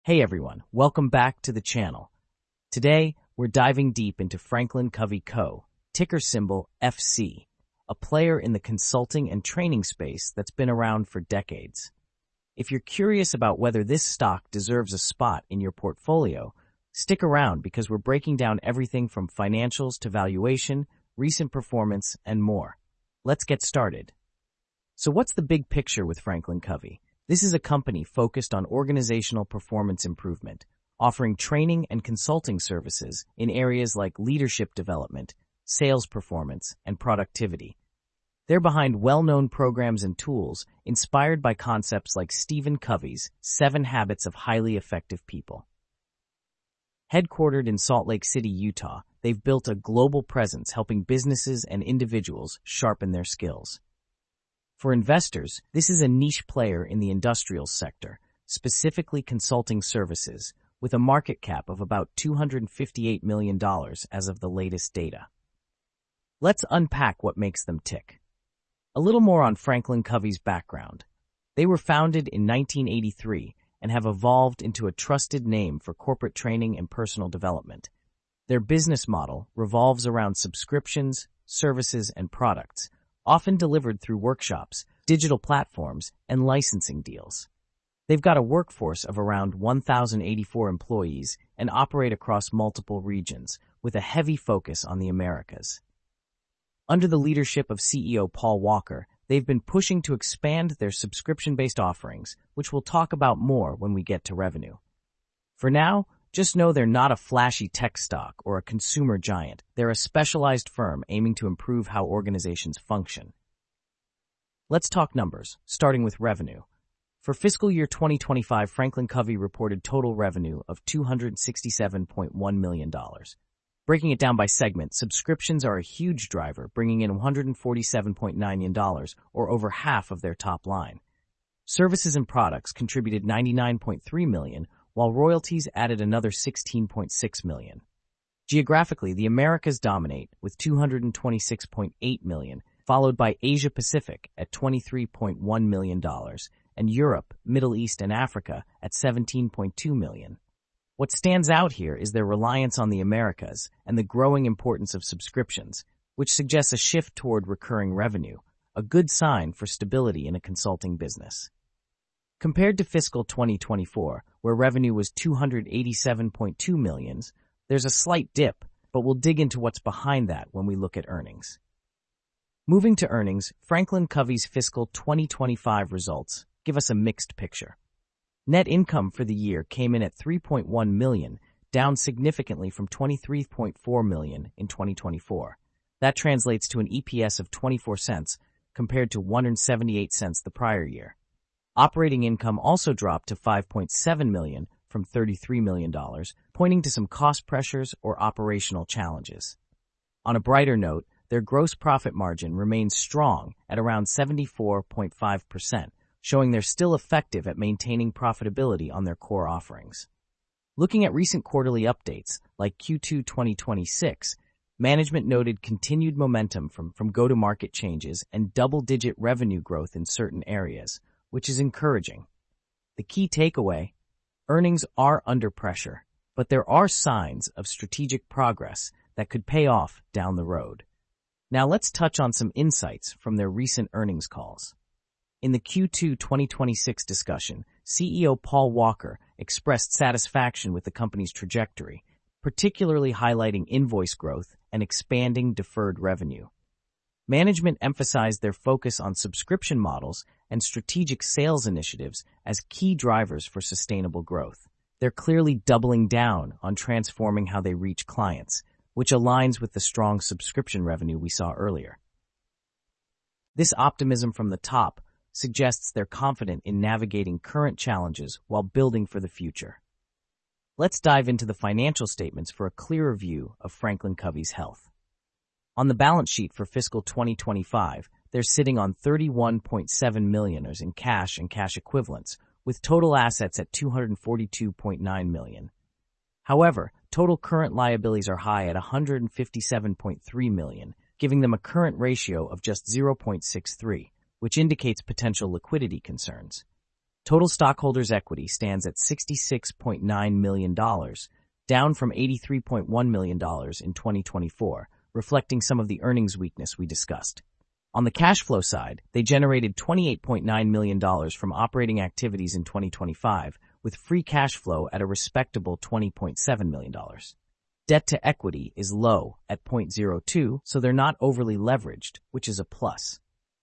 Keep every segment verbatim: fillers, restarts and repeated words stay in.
Hey everyone, welcome back to the channel. Today, we're diving deep into Franklin Covey Co., ticker symbol F C, a player in the consulting and training space that's been around for decades. If you're curious about whether this stock deserves a spot in your portfolio, stick around because we're breaking down everything from financials to valuation, recent performance, and more. Let's get started. So what's the big picture with Franklin Covey? This is a company focused on organizational performance improvement, offering training and consulting services in areas like leadership development, sales performance, and productivity. They're behind well-known programs and tools inspired by concepts like Stephen Covey's Seven Habits of Highly Effective People. Headquartered in Salt Lake City, Utah, they've built a global presence helping businesses and individuals sharpen their skills. For investors, this is a niche player in the industrial sector, specifically consulting services, with a market cap of about two hundred fifty-eight million dollars as of the latest data. Let's unpack what makes them tick. A little more on Franklin Covey's background. They were founded in nineteen eighty-three and have evolved into a trusted name for corporate training and personal development. Their business model revolves around subscriptions, services, and products, often delivered through workshops, digital platforms, and licensing deals. They've got a workforce of around one thousand eighty-four employees and operate across multiple regions, with a heavy focus on the Americas. Under the leadership of C E O Paul Walker, they've been pushing to expand their subscription-based offerings, which we'll talk about more when we get to revenue. For now, just know they're not a flashy tech stock or a consumer giant. They're a specialized firm aiming to improve how organizations function. Let's talk numbers, starting with revenue. For fiscal year twenty twenty-five, Franklin Covey reported total revenue of two hundred sixty-seven point one million dollars. Breaking it down by segment, subscriptions are a huge driver, bringing in one hundred forty-seven point nine million dollars, or over half of their top line. Services and products contributed ninety-nine point three million dollars, while royalties added another sixteen point six million dollars. Geographically, the Americas dominate with two hundred twenty-six point eight million dollars, followed by Asia Pacific at twenty-three point one million dollars, and Europe, Middle East, and Africa at seventeen point two million dollars. What stands out here is their reliance on the Americas and the growing importance of subscriptions, which suggests a shift toward recurring revenue, a good sign for stability in a consulting business. Compared to fiscal twenty twenty-four, where revenue was two hundred eighty-seven point two million dollars, there's a slight dip, but we'll dig into what's behind that when we look at earnings. Moving to earnings, Franklin Covey's fiscal twenty twenty-five results give us a mixed picture. Net income for the year came in at three point one million dollars, down significantly from twenty-three point four million dollars in twenty twenty-four. That translates to an E P S of twenty-four cents compared to one hundred seventy-eight cents the prior year. Operating income also dropped to five point seven million dollars from thirty-three million dollars, pointing to some cost pressures or operational challenges. On a brighter note, their gross profit margin remains strong at around seventy-four point five percent, showing they're still effective at maintaining profitability on their core offerings. Looking at recent quarterly updates, like Q two twenty twenty-six, management noted continued momentum from, from go-to-market changes and double-digit revenue growth in certain areas, which is encouraging. The key takeaway: earnings are under pressure, but there are signs of strategic progress that could pay off down the road. Now let's touch on some insights from their recent earnings calls. In the Q two twenty twenty-six discussion, C E O Paul Walker expressed satisfaction with the company's trajectory, particularly highlighting invoice growth and expanding deferred revenue. Management emphasized their focus on subscription models and strategic sales initiatives as key drivers for sustainable growth. They're clearly doubling down on transforming how they reach clients, which aligns with the strong subscription revenue we saw earlier. This optimism from the top suggests they're confident in navigating current challenges while building for the future. Let's dive into the financial statements for a clearer view of Franklin Covey's health. On the balance sheet for fiscal twenty twenty-five, they're sitting on thirty-one point seven million dollars in cash and cash equivalents, with total assets at two hundred forty-two point nine million dollars. However, total current liabilities are high at one hundred fifty-seven point three million dollars, giving them a current ratio of just zero point six three, which indicates potential liquidity concerns. Total stockholders' equity stands at sixty-six point nine million dollars, down from eighty-three point one million dollars in twenty twenty-four, reflecting some of the earnings weakness we discussed. On the cash flow side, they generated twenty-eight point nine million dollars from operating activities in twenty twenty-five, with free cash flow at a respectable twenty point seven million dollars. Debt to equity is low at zero point zero two, so they're not overly leveraged, which is a plus.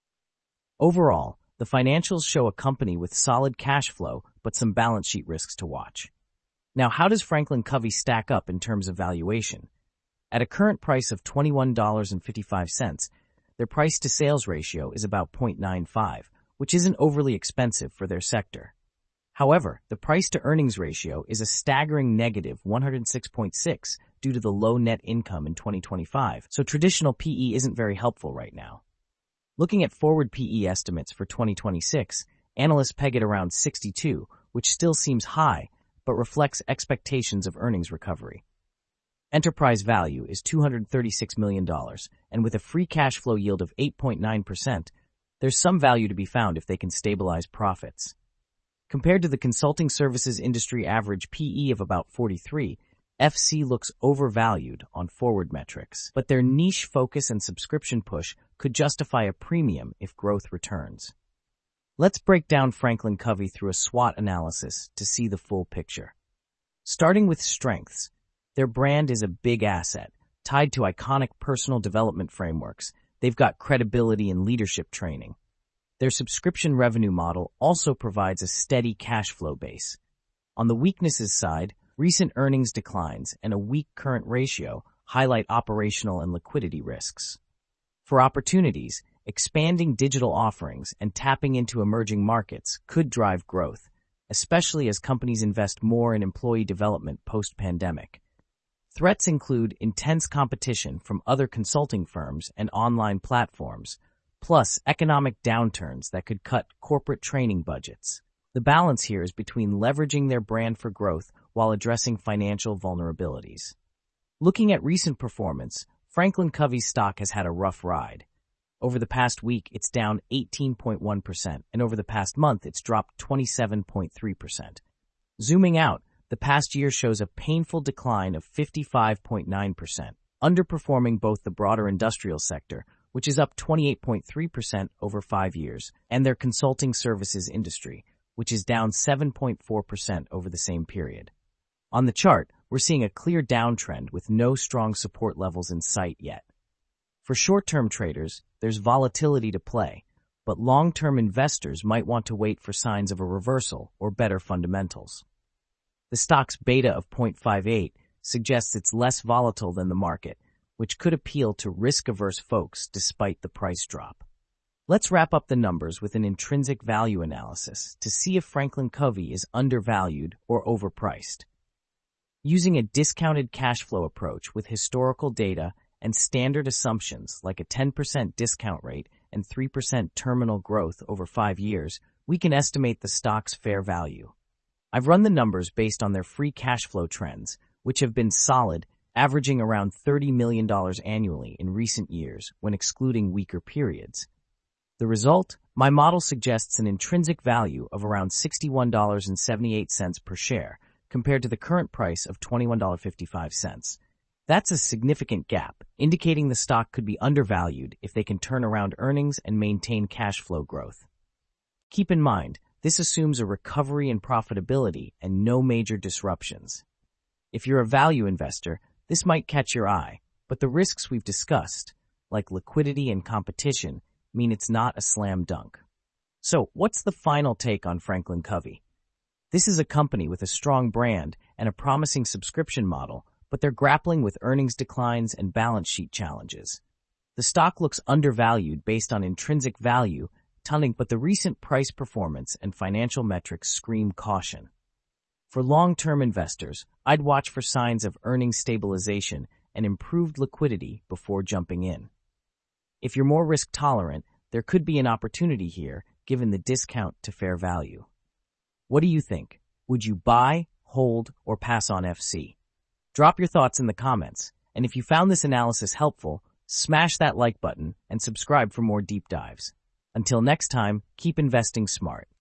Overall, the financials show a company with solid cash flow, but some balance sheet risks to watch. Now, how does Franklin Covey stack up in terms of valuation? At a current price of twenty-one dollars and fifty-five cents, their price-to-sales ratio is about zero point nine five, which isn't overly expensive for their sector. However, the price-to-earnings ratio is a staggering negative one hundred six point six due to the low net income in twenty twenty-five, so traditional P E isn't very helpful right now. Looking at forward P E estimates for twenty twenty-six, analysts peg it around sixty-two, which still seems high, but reflects expectations of earnings recovery. Enterprise value is two hundred thirty-six million dollars, and with a free cash flow yield of eight point nine percent, there's some value to be found if they can stabilize profits. Compared to the consulting services industry average P E of about forty-three, F C looks overvalued on forward metrics, but their niche focus and subscription push could justify a premium if growth returns. Let's break down Franklin Covey through a SWOT analysis to see the full picture. Starting with strengths, their brand is a big asset, tied to iconic personal development frameworks. They've got credibility in leadership training. Their subscription revenue model also provides a steady cash flow base. On the weaknesses side, recent earnings declines and a weak current ratio highlight operational and liquidity risks. For opportunities, expanding digital offerings and tapping into emerging markets could drive growth, especially as companies invest more in employee development post-pandemic. Threats include intense competition from other consulting firms and online platforms, plus economic downturns that could cut corporate training budgets. The balance here is between leveraging their brand for growth while addressing financial vulnerabilities. Looking at recent performance, Franklin Covey's stock has had a rough ride. Over the past week, it's down eighteen point one percent, and over the past month, it's dropped twenty-seven point three percent. Zooming out, the past year shows a painful decline of fifty-five point nine percent, underperforming both the broader industrial sector, which is up twenty-eight point three percent over five years, and their consulting services industry, which is down seven point four percent over the same period. On the chart, we're seeing a clear downtrend with no strong support levels in sight yet. For short-term traders, there's volatility to play, but long-term investors might want to wait for signs of a reversal or better fundamentals. The stock's beta of zero point five eight suggests it's less volatile than the market, which could appeal to risk-averse folks despite the price drop. Let's wrap up the numbers with an intrinsic value analysis to see if Franklin Covey is undervalued or overpriced. Using a discounted cash flow approach with historical data and standard assumptions like a ten percent discount rate and three percent terminal growth over five years, we can estimate the stock's fair value. I've run the numbers based on their free cash flow trends, which have been solid, averaging around thirty million dollars annually in recent years when excluding weaker periods. The result? My model suggests an intrinsic value of around sixty-one dollars and seventy-eight cents per share, compared to the current price of twenty-one dollars and fifty-five cents. That's a significant gap, indicating the stock could be undervalued if they can turn around earnings and maintain cash flow growth. Keep in mind, this assumes a recovery in profitability and no major disruptions. If you're a value investor, this might catch your eye, but the risks we've discussed, like liquidity and competition, mean it's not a slam dunk. So, what's the final take on Franklin Covey? This is a company with a strong brand and a promising subscription model, but they're grappling with earnings declines and balance sheet challenges. The stock looks undervalued based on intrinsic value, tunneling, but the recent price performance and financial metrics scream caution. For long-term investors, I'd watch for signs of earnings stabilization and improved liquidity before jumping in. If you're more risk-tolerant, there could be an opportunity here given the discount to fair value. What do you think? Would you buy, hold, or pass on F C? Drop your thoughts in the comments, and if you found this analysis helpful, smash that like button and subscribe for more deep dives. Until next time, keep investing smart.